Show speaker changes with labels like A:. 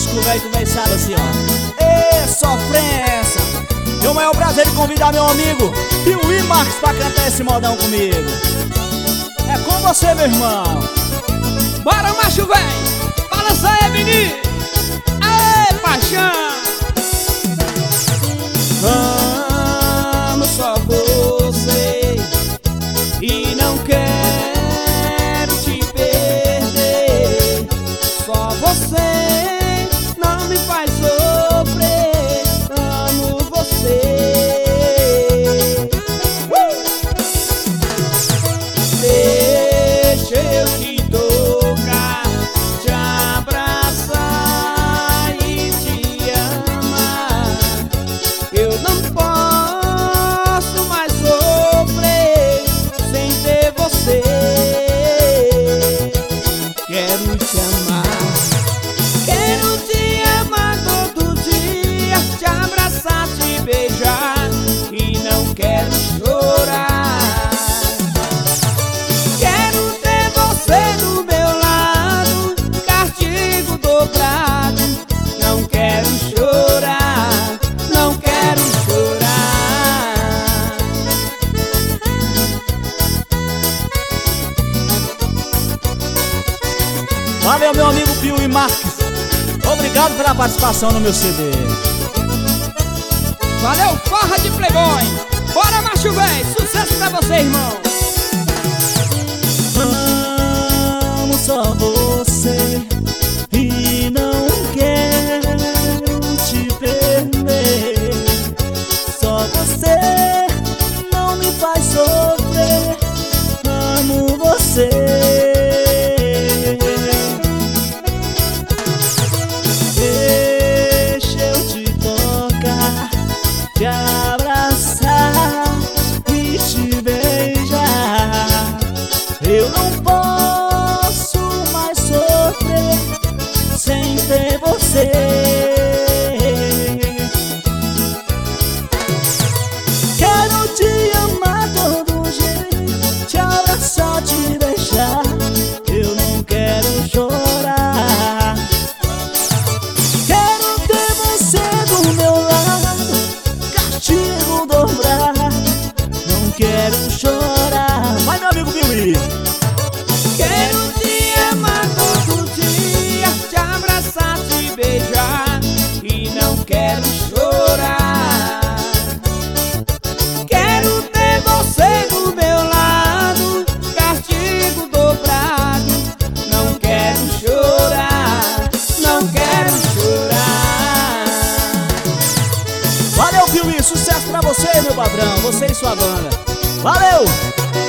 A: músico velho, tu vai sabe assim, ó. Ê, sofrência! Tenho o maior prazer de convidar meu amigo Piuí Marques pra cantar esse modão comigo. É com você, meu irmão.
B: Bora, macho velho! Balança aí, menino! Aê, paixão!
A: Amo só você e não quero te perder. Só você não me faz sofrer. Amo você. Deixa eu te tocar, te abraçar e te amar. Eu não posso mais sofrer sem ter você. Quero te amar, quero te amar todo dia, te abraçar, te beijar e não quero chorar. Quero ter você do meu lado, castigo dobrado. Não quero chorar, não quero chorar. Valeu, meu amigo Piuí Marques. Obrigado pela participação no meu CD.
B: Valeu, farra de playboy! Bora, macho velho! Sucesso pra você, irmão!
A: Amo só você e não quero te perder. Só você não me faz sofrer. Amo você. Deixa eu te tocar, te abraçar e te beijar. Eu não posso mais sofrer sem ter você. Quero te amar todo jeito, te abraçar, te beijar. Eu não quero chorar. Quero ter você do meu lado, castigo dobrado. Não quero chorar. Vai, meu amigo Piuí.
B: Quero te amar todo dia, te abraçar, te beijar e não quero chorar. Quero ter você do meu lado, castigo dobrado. Não quero chorar, não quero chorar.
A: Valeu, Piuí. Sucesso pra você, meu padrão. Você e sua banda. Valeu!